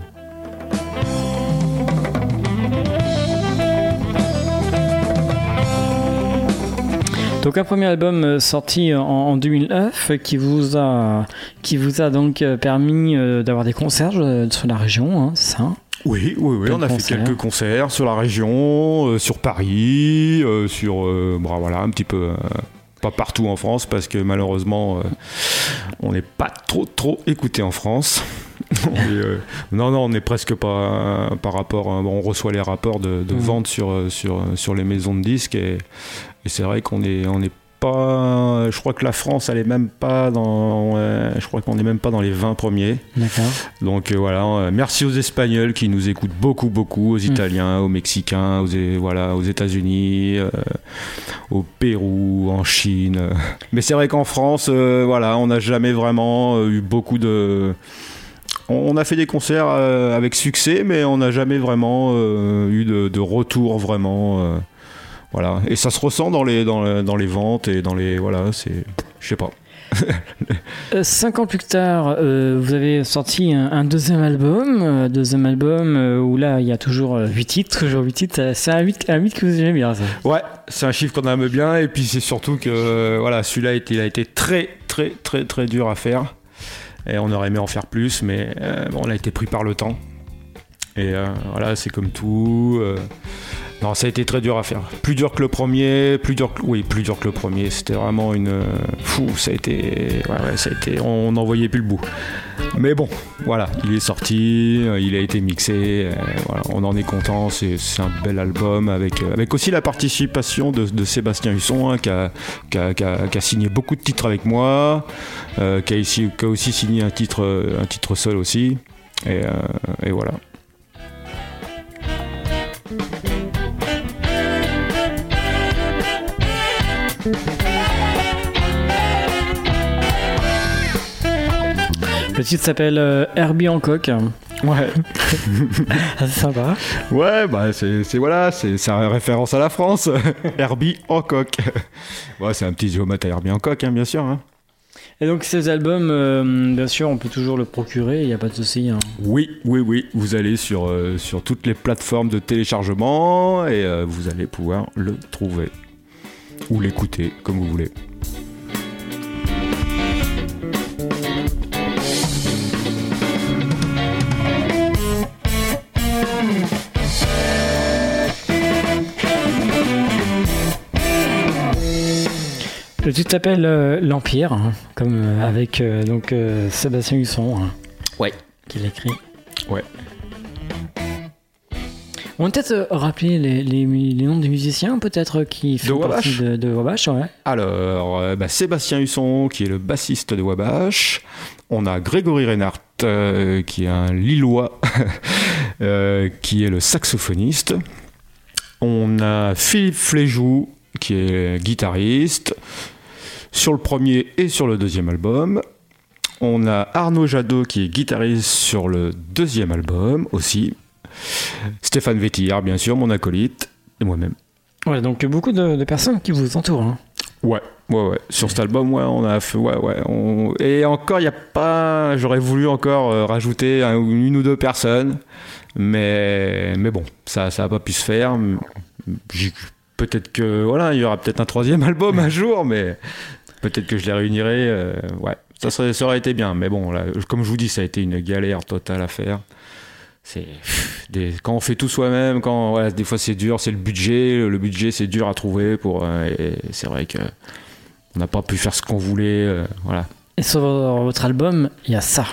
Donc un premier album sorti en, en deux mille neuf qui vous a, qui vous a donc permis d'avoir des concerts sur la région, hein, c'est ça ? Oui, oui, oui. On a fait quelques concerts sur la région, euh, sur Paris, euh, sur, euh, bah, voilà, un petit peu, euh, pas partout en France parce que malheureusement, euh, on n'est pas trop, trop écouté en France. on est, euh, non, non, on n'est presque pas euh, par rapport. Euh, bon, on reçoit les rapports de, de mmh. vente sur, sur, sur les maisons de disques et, et c'est vrai qu'on est, on est pas. Je crois que la France, elle est même pas dans. Ouais, je crois qu'on est même pas dans les vingt premiers. D'accord. Donc euh, voilà, euh, merci aux Espagnols qui nous écoutent beaucoup, beaucoup, aux Italiens, mmh. aux Mexicains, aux, voilà, aux États-Unis, euh, au Pérou, en Chine. Mais c'est vrai qu'en France, euh, voilà, on n'a jamais vraiment euh, eu beaucoup de. On a fait des concerts euh, avec succès, mais on n'a jamais vraiment euh, eu de, de retour vraiment. Euh, voilà. Et ça se ressent dans les, dans, le, dans les ventes et dans les. Voilà, c'est. Je sais pas. euh, cinq ans plus tard, euh, vous avez sorti un, un deuxième album. Un deuxième album euh, où là, il y a toujours huit titres. Toujours huit titres. C'est un huit, un huit que vous aimez bien, ça. Ouais, c'est un chiffre qu'on aime bien. Et puis c'est surtout que euh, voilà, celui-là il a été très, très, très, très dur à faire. Et on aurait aimé en faire plus, mais euh, bon, on a été pris par le temps. Et euh, voilà, c'est comme tout. Euh, non, ça a été très dur à faire. Plus dur que le premier, plus dur que, oui, plus dur que le premier. C'était vraiment une. Euh, fou, ça a été. Ouais, ouais, ça a été. On n'en voyait plus le bout. Mais bon, voilà, il est sorti, il a été mixé. Euh, voilà, on en est content. C'est, c'est un bel album avec, euh, avec aussi la participation de, de Sébastien Husson, hein, qui, a, qui, a, qui, a, qui a signé beaucoup de titres avec moi, euh, qui, a ici, qui a aussi signé un titre, un titre seul aussi. Et, euh, et voilà. Le titre s'appelle euh, Herbie Hancock. Ouais. C'est sympa. Ouais, bah c'est, c'est voilà, c'est, c'est une référence à la France. Herbie Hancock. Ouais, c'est un petit hommage à Herbie Hancock, hein, bien sûr. Hein. Et donc ces albums, euh, bien sûr, on peut toujours le procurer, il n'y a pas de souci. Hein. Oui, oui, oui. Vous allez sur, euh, sur toutes les plateformes de téléchargement et euh, vous allez pouvoir le trouver. Ou l'écouter, comme vous voulez. Le titre s'appelle euh, L'Empire, hein, comme euh, avec euh, donc euh, Sébastien Husson, hein, ouais, qui l'écrit. Ouais. On va peut-être euh, rappeler les, les, les noms des musiciens, peut-être qui font de partie de, de Wabash, ouais. Alors, euh, bah, Sébastien Husson, qui est le bassiste de Wabash. On a Grégory Reinhardt, euh, qui est un Lillois, euh, qui est le saxophoniste. On a Philippe Fléjou, qui est guitariste, sur le premier et sur le deuxième album. On a Arnaud Jadot, qui est guitariste sur le deuxième album aussi. Stéphane Vétillard, bien sûr, mon acolyte, et moi-même. Ouais, donc beaucoup de, de personnes qui vous entourent. Hein. Ouais, ouais, ouais. Sur cet album, ouais, on a fait, ouais, ouais. On... Et encore, il n'y a pas. J'aurais voulu encore euh, rajouter un, une ou deux personnes, mais, mais bon, ça, ça n'a pas pu se faire. J'ai... Peut-être que voilà, il y aura peut-être un troisième album un jour, mais peut-être que je les réunirai. Euh, ouais, ça, serait, ça aurait été bien. Mais bon, là, comme je vous dis, ça a été une galère totale à faire. C'est des, quand on fait tout soi-même, quand voilà, des fois c'est dur, c'est le budget. Le budget, c'est dur à trouver pour. Euh, et c'est vrai que on n'a pas pu faire ce qu'on voulait. Euh, voilà. Et sur votre album, il y a ça.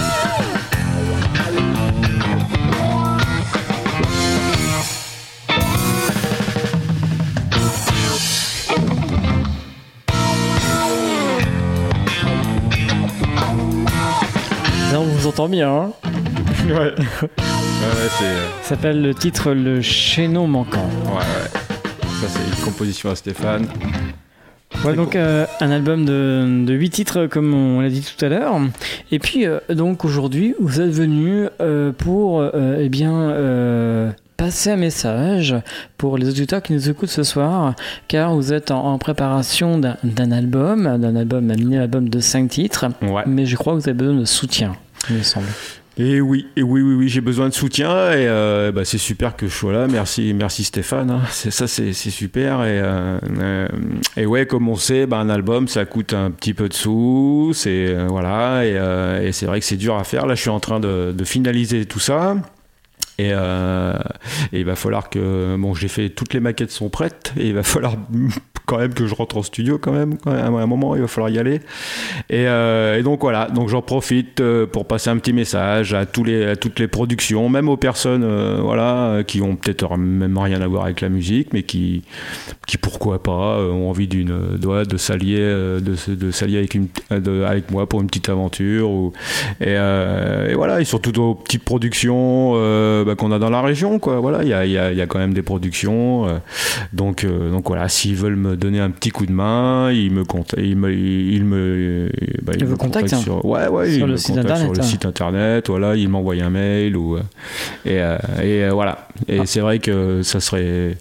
Là, on vous entend bien, hein. Ouais. Ouais, ouais, c'est... Ça s'appelle le titre Le Chaînon Manquant. Ouais, ouais. Ça, c'est une composition à Stéphane. Ouais, donc euh, un album de, de huit titres, comme on l'a dit tout à l'heure. Et puis, euh, donc aujourd'hui, vous êtes venu euh, pour, euh, eh bien... Euh, passer un message pour les auditeurs qui nous écoutent ce soir, car vous êtes en, en préparation d'un, d'un album, d'un album, un mini-album de cinq titres, ouais. Mais je crois que vous avez besoin de soutien, il me semble. Et oui, et oui, oui, oui, j'ai besoin de soutien et euh, bah, c'est super que je sois là. Merci, merci Stéphane. Hein. C'est ça, c'est, c'est super. Et, euh, euh, et ouais, comme on sait, bah, un album, ça coûte un petit peu de sous. C'est euh, voilà, et, euh, et c'est vrai que c'est dur à faire. Là, je suis en train de, de finaliser tout ça. Et, euh, et il va falloir que... Bon, j'ai fait... Toutes les maquettes sont prêtes. Et il va falloir quand même que je rentre en studio quand même. Quand même. À un moment, il va falloir y aller. Et, euh, et donc voilà, donc j'en profite euh, pour passer un petit message à, tous les, à toutes les productions, même aux personnes euh, voilà, qui ont peut-être même rien à voir avec la musique, mais qui, qui pourquoi pas, euh, ont envie d'une, de, de s'allier, euh, de, de s'allier avec, une, de, avec moi pour une petite aventure. Ou, et, euh, et voilà, et surtout aux petites productions euh, bah, qu'on a dans la région, quoi. Voilà, il y a, y, a, y a quand même des productions. Euh, donc, euh, donc voilà, s'ils veulent me donner un petit coup de main, ils me contactent. Ils me, ils me, bah, ils ils me contactent hein. sur, ouais, ouais, sur, ils le, me site contactent internet, sur le hein. site internet. Voilà, ils m'envoient un mail. Ou, et, euh, et euh, voilà. Et ah. c'est vrai que ça serait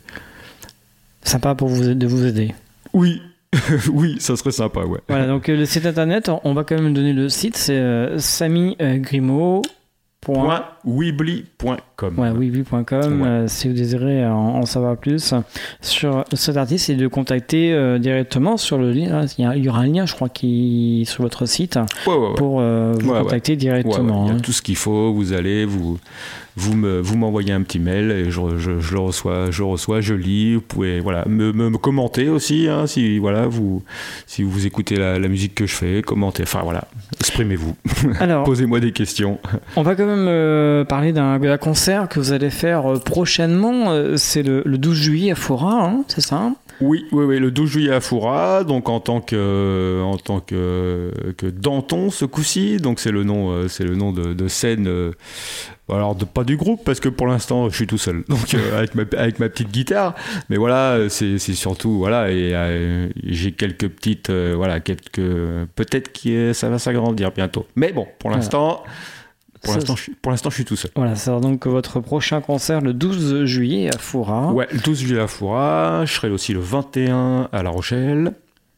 sympa pour vous de vous aider. Oui. Oui, ça serait sympa, ouais. Voilà, donc euh, le site internet, on va quand même donner le site, c'est euh, Samy euh, Grimaud. Point weebly point com. Ouais, weebly point com. Ouais. Euh, si vous désirez en, en savoir plus sur cet artiste et de contacter euh, directement sur le lien. Il y, a, il y aura un lien, je crois, qui sur votre site ouais, ouais, ouais. pour euh, vous ouais, contacter ouais. directement. Ouais, ouais. Il y a hein. tout ce qu'il faut. Vous allez, vous, vous, me, vous m'envoyez un petit mail et je, je, je le reçois, je reçois, je lis. Vous pouvez voilà, me, me, me commenter aussi, hein, si, voilà, vous, si vous écoutez la, la musique que je fais, commentez. Enfin voilà, exprimez-vous. Alors, posez-moi des questions. On va quand même euh, parler d'un, d'un concert que vous allez faire euh, prochainement. Euh, c'est le, le douze juillet à Foura, hein, c'est ça ? Oui, oui, oui, le douze juillet à Foura, donc en tant que, en tant que, que Danton ce coup-ci, donc c'est le nom, euh, c'est le nom de, de scène. Euh, alors de, pas du groupe parce que pour l'instant je suis tout seul, donc euh, avec ma avec ma petite guitare. Mais voilà, c'est c'est surtout voilà et euh, j'ai quelques petites euh, voilà quelques peut-être que ça va s'agrandir bientôt. Mais bon, pour l'instant. Voilà. Pour l'instant, je suis, pour l'instant, je suis tout seul. Voilà, c'est donc votre prochain concert le douze juillet à Foura. Ouais, le douze juillet à Foura. Je serai aussi le vingt et un à La Rochelle.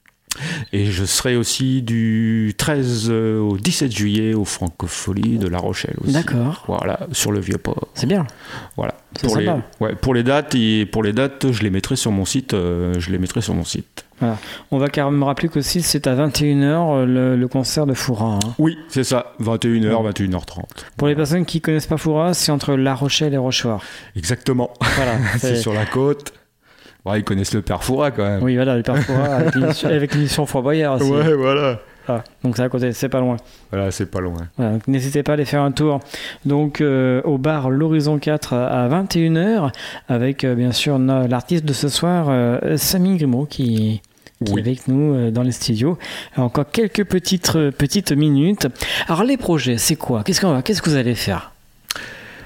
Et je serai aussi du treize au dix-sept juillet au Francophonie de La Rochelle aussi. D'accord. Voilà, sur le Vieux-Port. C'est bien. Voilà. C'est pour sympa. les, ouais, pour les dates, et pour les dates, je les mettrai sur mon site. Euh, je les mettrai sur mon site. Voilà. On va quand même rappeler qu'aussi c'est à vingt et une heures le, le concert de Foura. Hein. Oui, c'est ça, vingt et une heures, vingt et une heures trente. Pour les personnes qui ne connaissent pas Foura, c'est entre La Rochelle et Rochefort. Exactement. Voilà, c'est... c'est sur la côte. Ouais, ils connaissent le Père Foura quand même. Oui, voilà, le Père Foura avec, l'émission, avec l'émission Fort Boyard aussi. Ouais, voilà. Ah, donc c'est à côté, c'est pas loin. Voilà, c'est pas loin. Voilà, donc n'hésitez pas à aller faire un tour donc, euh, au bar L'Horizon quatre à vingt et une heures avec euh, bien sûr no, l'artiste de ce soir, euh, Samy Grimaud, qui, qui oui. est avec nous euh, dans les studios. Alors, encore quelques petites, euh, petites minutes. Alors les projets, c'est quoi ? Qu'est-ce qu'on va, qu'est-ce que vous allez faire ? Continuer ?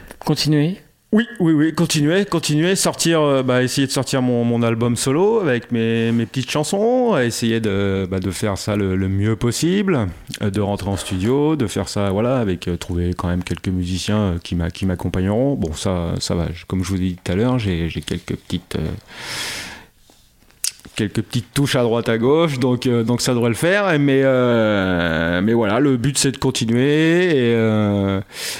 Oui, oui, oui, continuer, continuer, sortir, euh, bah, essayer de sortir mon, mon album solo avec mes, mes petites chansons, essayer de, bah, de faire ça le, le mieux possible, euh, de rentrer en studio, de faire ça, voilà, avec euh, trouver quand même quelques musiciens euh, qui, m'a, qui m'accompagneront. Bon, ça, ça va. Comme je vous ai dit tout à l'heure, j'ai, j'ai quelques petites. Euh, quelques petites touches à droite à gauche, donc, euh, donc ça devrait le faire. Mais, euh, mais voilà, le but c'est de continuer et. Euh,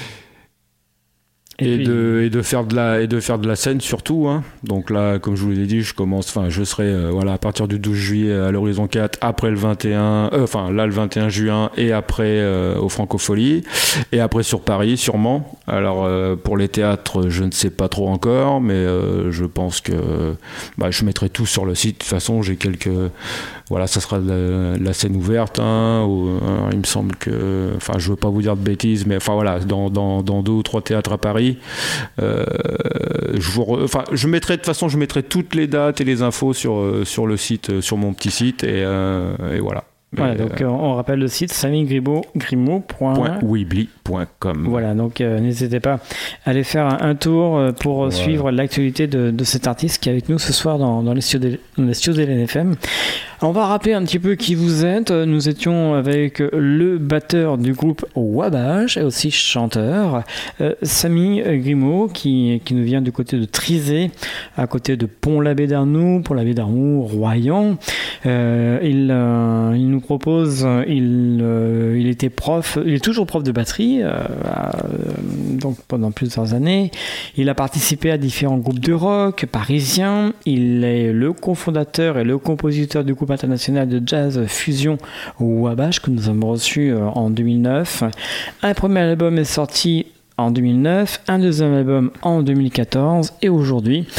Et, et, puis... de, et, de faire de la, et de faire de la scène surtout. Hein. Donc là, comme je vous l'ai dit, je commence, enfin, je serai euh, voilà, à partir du douze juillet à l'Horizon quatre, après le vingt et un, euh, enfin là le vingt et un juin et après euh, au Francophonie, et après sur Paris sûrement. Alors euh, pour les théâtres, je ne sais pas trop encore, mais euh, je pense que bah, je mettrai tout sur le site. De toute façon, j'ai quelques... Voilà, ça sera de la, de la scène ouverte. Hein, où, euh, il me semble que... Enfin, je veux pas vous dire de bêtises, mais enfin voilà, dans, dans, dans deux ou trois théâtres à Paris. Euh, je, vous re... enfin, je mettrai, de toute façon, je mettrai toutes les dates et les infos sur, sur le site, sur mon petit site. Et, euh, et voilà. Voilà, euh, donc euh, on rappelle le site samy grimaud point weebly point com. Voilà, donc euh, n'hésitez pas à aller faire un, un tour pour voilà. suivre l'actualité de, de cet artiste qui est avec nous ce soir dans, dans les studios de l'N F M. On va rappeler un petit peu qui vous êtes. Nous étions avec le batteur du groupe Wabash et aussi chanteur, euh, Samy Grimaud, qui, qui nous vient du côté de Trizé, à côté de Pont-l'Abbé-d'Arnoux, Pont-l'Abbé d'Arnoux, Royan. Euh, il, euh, il nous propose, il, euh, il était prof, il est toujours prof de batterie, euh, euh, donc pendant plusieurs années. Il a participé à différents groupes de rock parisiens. Il est le cofondateur et le compositeur du groupe international de jazz fusion Wabash que nous avons reçu en deux mille neuf. Un premier album est sorti en deux mille neuf, un deuxième album en deux mille quatorze et aujourd'hui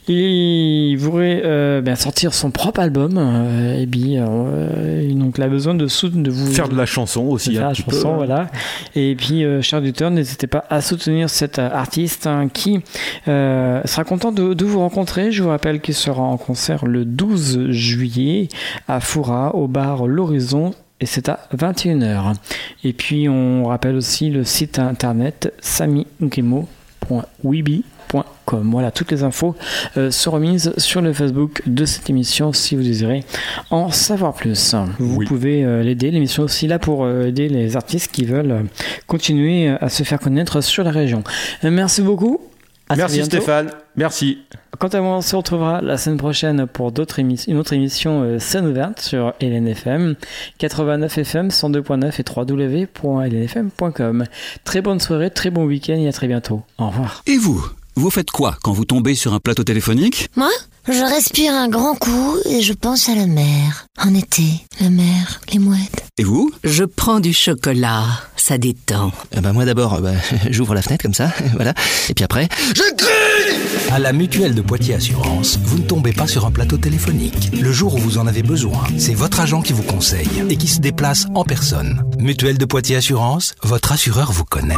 Il voudrait euh, bien sortir son propre album. Euh, et bien, euh, donc, il a besoin de, sou- de vous faire de la chanson aussi. de faire un la petit chanson, peu. voilà. Et puis, euh, chers auditeurs, n'hésitez pas à soutenir cet euh, artiste hein, qui euh, sera content de, de vous rencontrer. Je vous rappelle qu'il sera en concert le douze juillet à Foura, au bar L'Horizon. Et c'est à vingt et une heures. Et puis, on rappelle aussi le site internet sami ngemo point weeby point com. Voilà, toutes les infos euh, sont remises sur le Facebook de cette émission si vous désirez en savoir plus. Vous oui. pouvez euh, l'aider. L'émission est aussi là pour euh, aider les artistes qui veulent euh, continuer à se faire connaître sur la région. Euh, merci beaucoup. À merci Stéphane. Merci. Quant à moi, on se retrouvera la semaine prochaine pour d'autres émissions, une autre émission euh, scène ouverte sur L N F M, quatre-vingt-neuf F M, cent deux point neuf et w w w point l n f m point com. Très bonne soirée, très bon week-end et à très bientôt. Au revoir. Et vous, vous faites quoi quand vous tombez sur un plateau téléphonique ? Moi, je respire un grand coup et je pense à la mer. En été, la mer, les mouettes. Et vous ? Je prends du chocolat, ça détend. Euh, bah moi d'abord, bah, j'ouvre la fenêtre comme ça, voilà. Et puis après, je crie ! À la Mutuelle de Poitiers Assurance, vous ne tombez pas sur un plateau téléphonique. Le jour où vous en avez besoin, c'est votre agent qui vous conseille et qui se déplace en personne. Mutuelle de Poitiers Assurance, votre assureur vous connaît.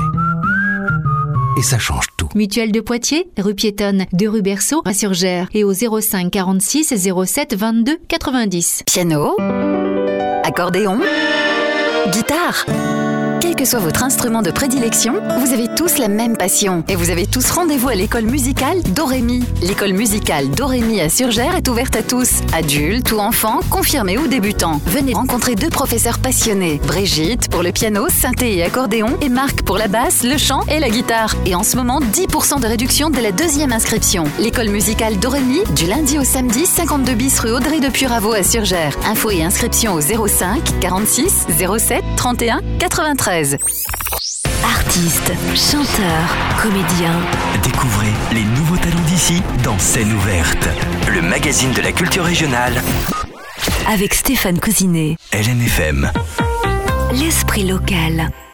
Et ça change tout. Mutuelle de Poitiers, rue piétonne, deux rue Berceau, à Surgères et au zéro cinq quarante-six zéro sept vingt-deux quatre-vingt-dix. Piano, accordéon, guitare. Quel que soit votre instrument de prédilection, vous avez tous la même passion et vous avez tous rendez-vous à l'école musicale Dorémy. L'école musicale Dorémy à Surgères est ouverte à tous, adultes ou enfants, confirmés ou débutants. Venez rencontrer deux professeurs passionnés, Brigitte pour le piano, synthé et accordéon et Marc pour la basse, le chant et la guitare. Et en ce moment, dix pour cent de réduction dès la deuxième inscription. L'école musicale Dorémy, du lundi au samedi, cinquante-deux bis rue Audrey de Puraveau à Surgères. Infos et inscriptions au zéro cinq quarante-six zéro sept trente et un quatre-vingt-treize. Artistes, chanteurs, comédiens. Découvrez les nouveaux talents d'ici dans Scène ouverte, le magazine de la culture régionale. Avec Stéphane Cousinet. L N F M. L'esprit local.